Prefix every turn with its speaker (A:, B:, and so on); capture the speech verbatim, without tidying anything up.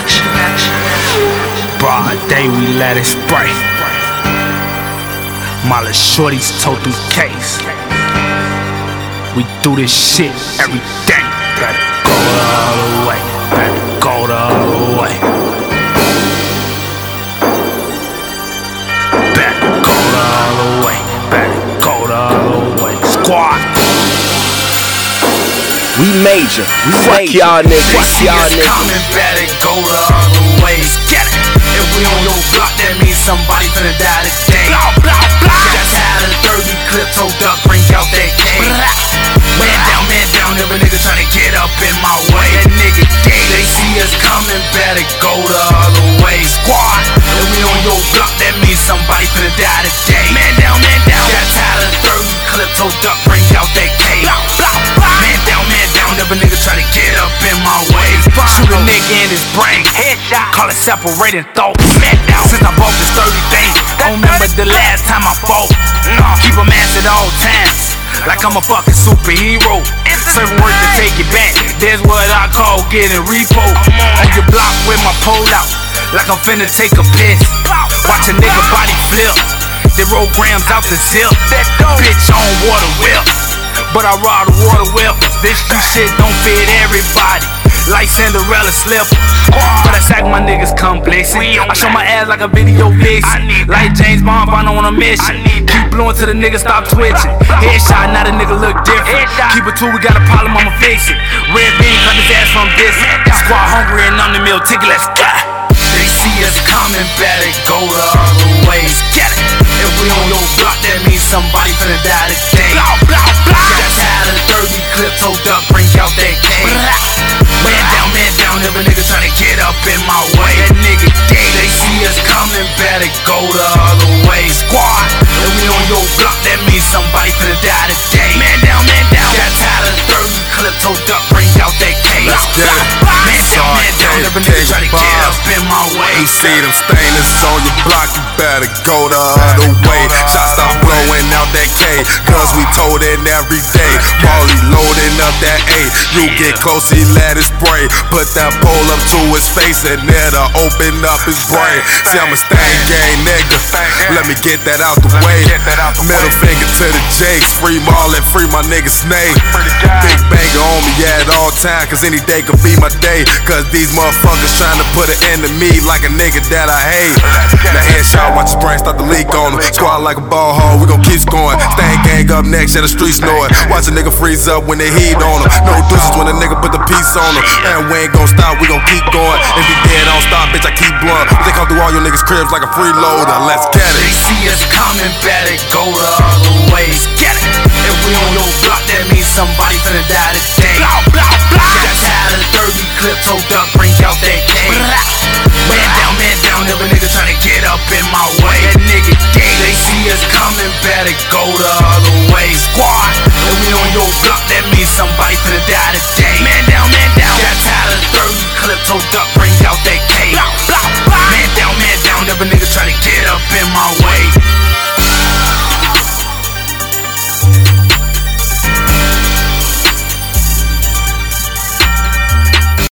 A: Broad day, we let it spray. Molly shorties told through case. We do this shit every day. Better go the other way. Better go the other way. Better go the other way. Better go the other way. Squad.
B: We major. We fuck y'all niggas. Fuck y'all niggas.
C: Coming, better go the other ways. Get it. If we on your block, that means somebody finna die today. Blah, blah, blah. Just had a thirty clip, told Duck, bring out that K. Man down, man down, every nigga tryna get up in my way. That nigga gay, they see us coming, better go the other way. Squad, if we on your block, that means somebody finna die today. Man down, man down, just had a thirty clip, told Duck, bring out that K. Man down, man down, every nigga tryna get up in my way. Shoot a nigga in his brain, headshot, call it separating thoughts. Man down, since I bought this thirty things, don't remember the last time I fought. Keep a mask at all times, like I'm a fucking superhero. Certain words to take it back, that's what I call getting repo. On your block with my pole out, like I'm finna take a piss. Watch a nigga body flip, they roll grams out the zip. Bitch on water whip, but I ride a water whip. This street shit don't fit everybody, like Cinderella slipper. But I sack my niggas come blazing. I show my ass like a video vixen, like James Bond, find on a mission. Keep blowing till the nigga stop twitching. Headshot, now the nigga look different. Keep it two, we got a problem, I'ma fix it. Red bean, cut his ass from distance. Squad hungry and on the meal ticket, let's go. They see us coming, better go the other ways. Get it. If we on your block, that means somebody finna die today. Just had a thirty clip, told Duck, bring out that K. Man down, man down, every nigga tryna get up in my way. That nigga gay, they see us coming, better go the other way. Squad, if we on your block, that means somebody finna die today. Man down, man down, just had a thirty clip, told Duck, bring out that K.
D: Let's get it.
C: Man down, man down, every nigga tryna get up in my way.
D: You see them stainless on your block, you better go the other way. Shots stop blowing out that K, cause we told it every day. Molly loading up that A, you get close, he let it spray. Put that pole up to his face and it'll open up his brain. See, I'm a stain gang nigga, let me get that out the way. Middle finger to the Jakes, free Marlin, free my nigga Snake. Big banger on me at all time, cause any day could be my day. Cause these motherfuckers trying to put an end to me like a nigga that I hate. Now headshot, watch your brain start to leak on them. Squad like a ball hog, we gon' keep scoring. Stain gang up next, yeah, the streets know it. Watch a nigga freeze up when they heat on them. No deuces when a nigga put the piece on them. And we ain't gon' stop, we gon' keep going. If he dead, don't stop, bitch, I keep blowing. They come through all your niggas' cribs like a freeloader. Let's get it.
C: They see us coming, better go the other ways. Get it. If we on your block, that means somebody finna die today. Just had a thirty clip, told Duck, bring out that K. Man down, man down, every nigga tryna get up in my way. That nigga gay, they see us coming, better go the